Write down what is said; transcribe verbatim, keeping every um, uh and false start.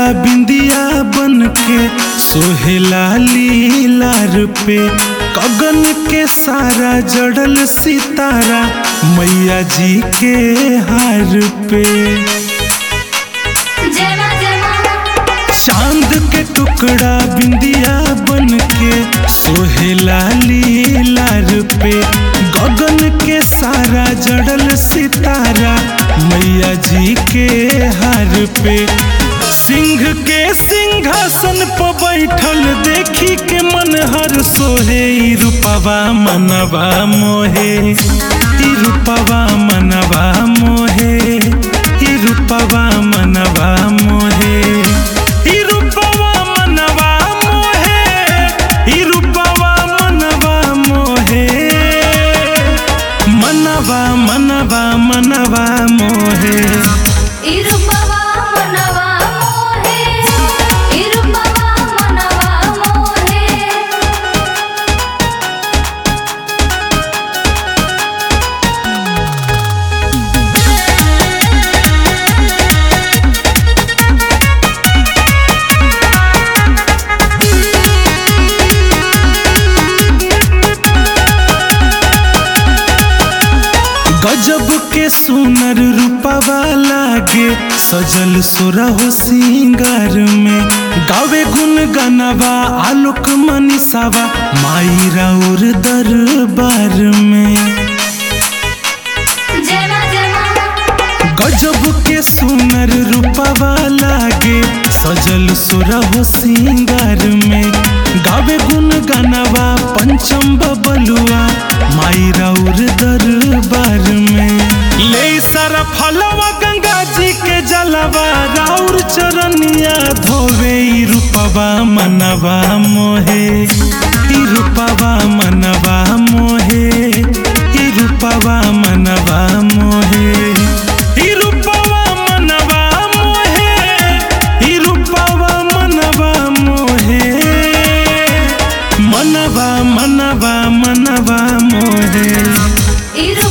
बिंदिया बन के सोहेला लीलार पे गगन के सारा जड़ल सितारा मैया जी के हार पे चांद के टुकड़ा बिंदिया बन के सोहेला लीलार पे गगन के सारा जड़ल सितारा मैया जी के हार पे सिंह के सिंहासन पर बैठल देखी के मन हर सोहे ई रूपवा मनवा मोहे ई रूपवा मनवा मोहे ई रूपवा मनवा मोहे ई रूपवा मनवा मोहे ई रूपवा मनवा मोहे मनवा मनवा मनवा मोहे गजब के सुनर रूपवा लागे सजल सुरहो सिंगार में गावे गुन गनवा आलोक मनीषावा माई राउर दरबार में गजब के सुनर रूपवा लागे सजल सुरहो सिंगार में गावे गुन गनवा पंचम बबलुआ माई राउर दरबार में ले सारा फलवा गंगा जी के जलवा राउर चरनिया धोवे ई रूपवा मनवा मोहे ई रूपवा मनवा मोहे ई रूपवा मनवा मोहे ई रूपवा मनवा मोहे ई रूपवा मनवा मोहे मनवा मनवा मनवा मोहे।